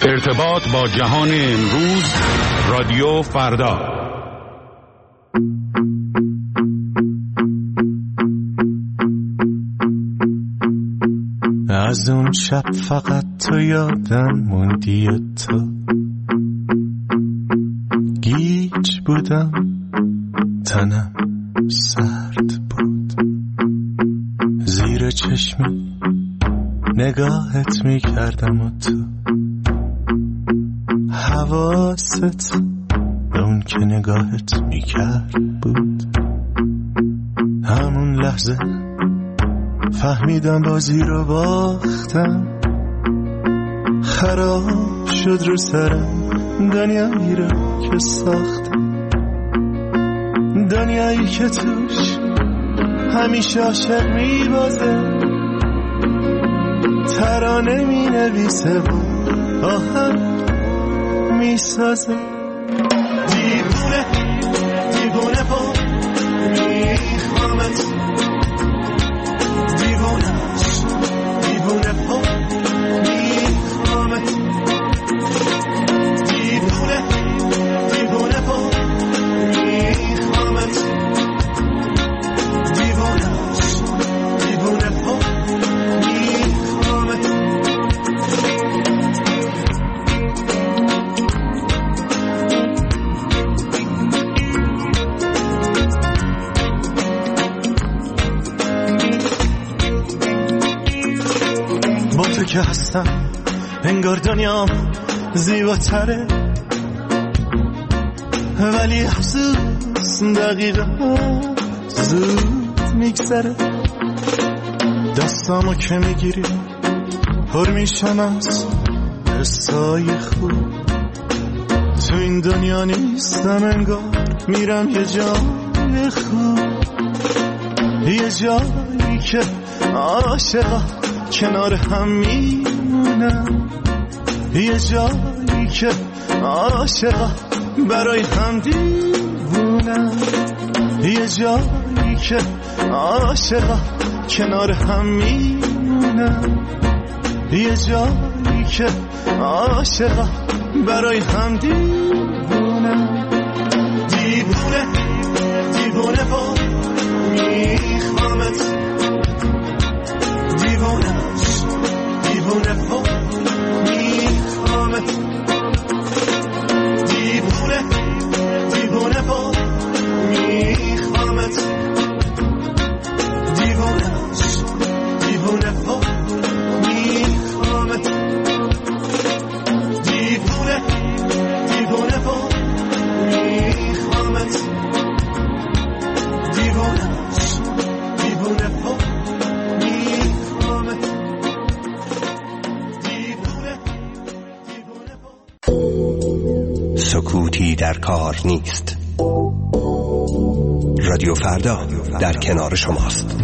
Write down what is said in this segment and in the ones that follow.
ارتباط با جهان امروز، رادیو فردا. از اون شب فقط تو یادم موندی و تو گیج بودم، تنم سرد بود، زیر چشمی نگاهت میکردم و تو حواست به اون که نگاهت میکرد بود. همون لحظه فهمیدم بازی رو باختم، خراب شد رو سرم دنیایی رو که ساختم، دنیایی که توش همیشه عاشق میبازه، ترانه مینویسه و آهنگ میسازه. دیوونه دیوونه با میخوامت، دیوونه‌اش دیوونه با میخوامت، دیوونه دیوونه با میخوامت، دیوونه‌اش دیوونه با میخوامت. با تو که هستم انگار دنیام زیباتره، ولی افسوس دقیقه زود میگذره. دستامو که میگیری پر میشم از حسای خوب، تو این دنیا نیستم انگار میرم یه جای خوب، یه جایی که عاشقا کنار هم میمونم، یه جایی که عاشقا برای هم دیوونم، یه جایی که عاشقا کنار هم میمونم، یه جایی که عاشقا برای هم دیوونم. دیوونه دیوونه با میخوامت، دیوونه‌اش دیوونه با میخوامت، دیوونه دیوونه با میخوامت، دیوونه‌اش دیوونه با میخوامت، دیوونه دیوونه با میخوامت، دیوونه‌اش دیوونه با میخوامت، دیوونه دیوونه با. سکوتی در کار نیست. رادیو فردا در کنار شماست.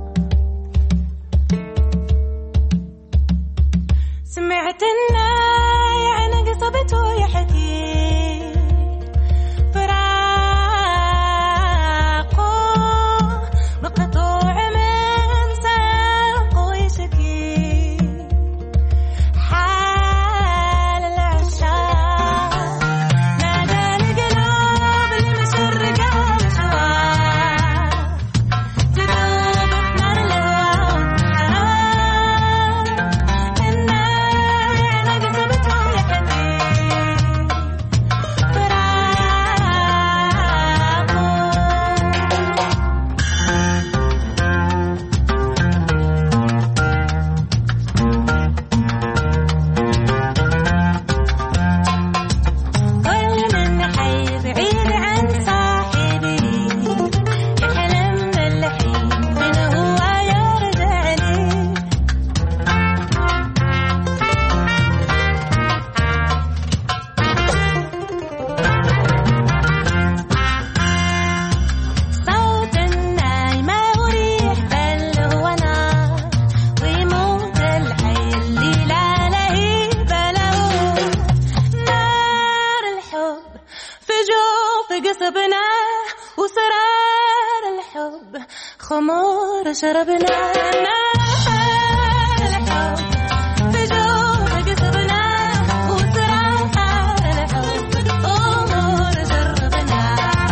سمعت الناس كسبنا وسرار الحب خمور شربنا الحب في جوف كسبنا وسرار الحب خمور شربنا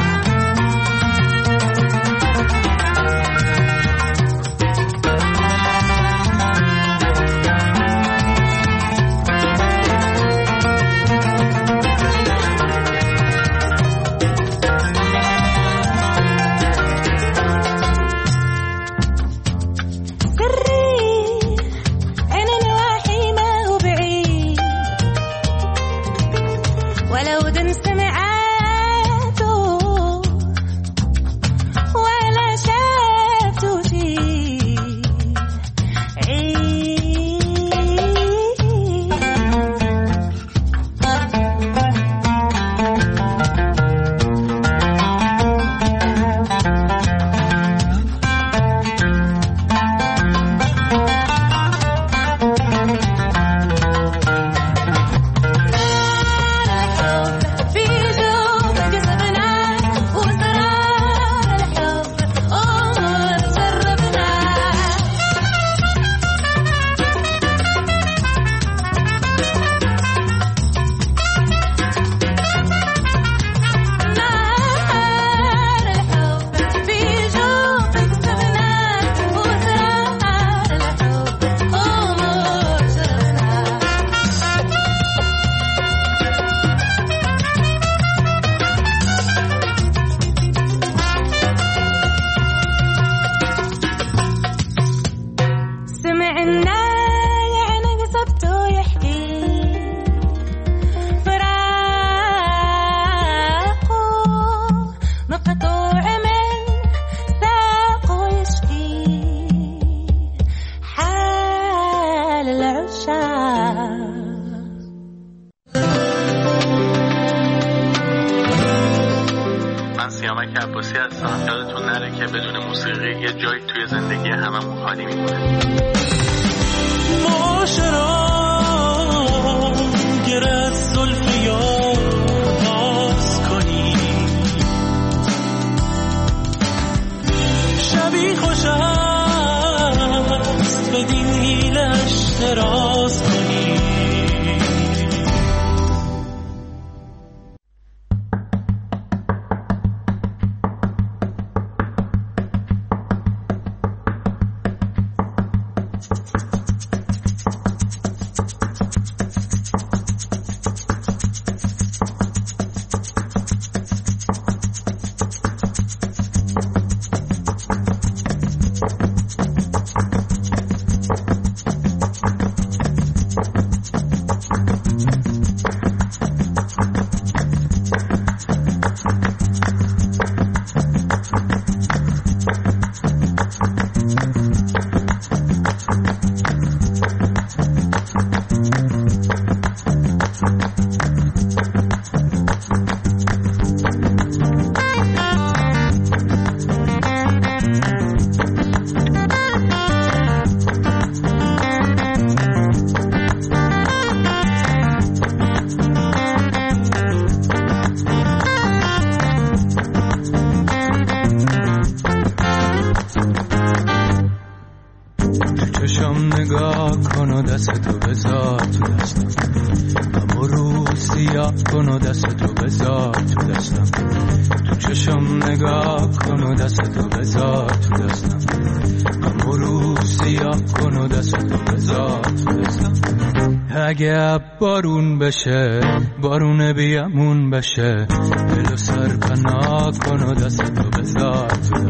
اگه بارون بشه بارون بیامون بشه دلو سر پناه کن و دستتو بذار تو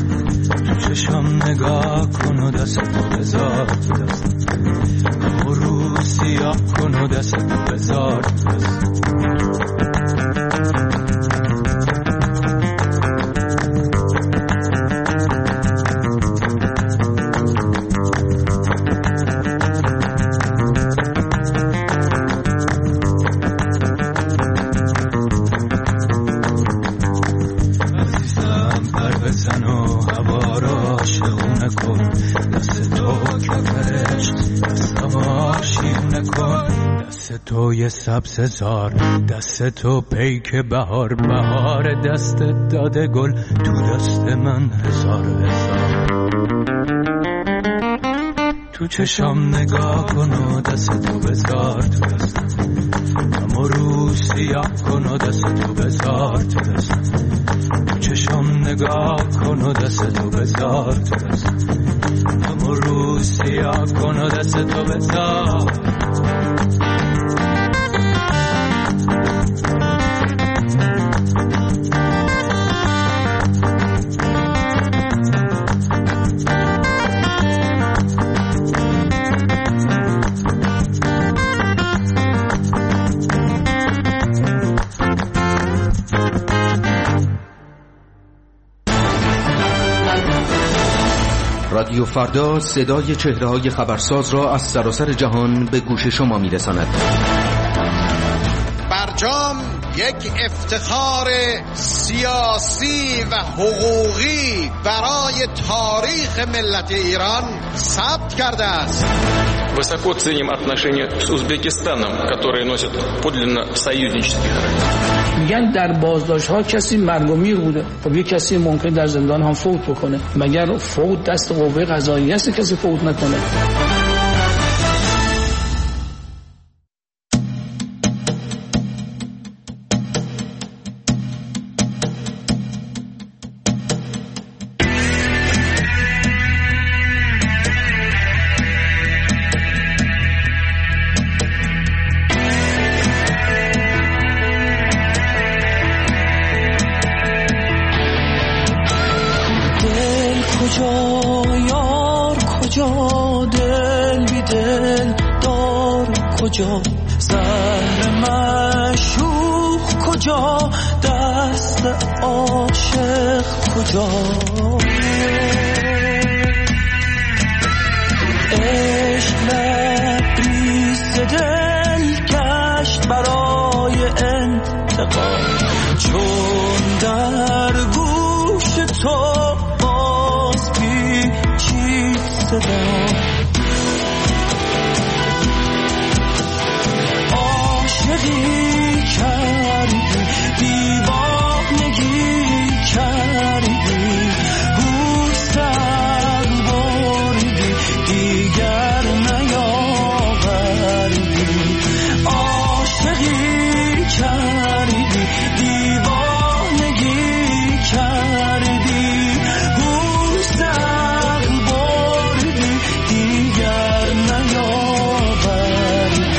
دستم تو چشم نگاه کن و دستتو بذار تو دستم همو رو سیاه کن و دستتو بذار تو دستم توی سبززار، دست تو پیک بهار، بهار دست داده گل تو دست من هزار هزار. تو چشم نگاه کن و دست تو بذار تو دستم، اما رو سیاه کن و دست تو بذار تو دستم. تو چشم نگاه کن و دست تو بذار تو دستم، اما رو سیاه کن و دست تو بذار. رادیو فردا صدای چهره‌های خبرساز را از سراسر جهان به گوش شما می‌رساند. برجام یک افتخار سیاسی و حقوقی برای تاریخ ملت ایران ثبت کرده است. Высоко ценим отношения с Узбекистаном, которые носят подлинно союзнический характер. میگن در بازداشت‌ها کسی مرگ و میر بوده. خب یک کسی ممکن در زندان هم فوت بکنه. مگر فوت دست قوه قضاییه است کسی فوت نکنه؟ کجا زهر مشوق کجا دست عاشق کجا عشق لبریز دل گشت برای انتقام چون در گوش تو باز پیچید صدا عاشقی کردی دیوانگی کردی گوشتر بردی دیگر نیاوردی عاشقی کردی دیوانگی کردی گوشتر بردی دیگر نیاوردی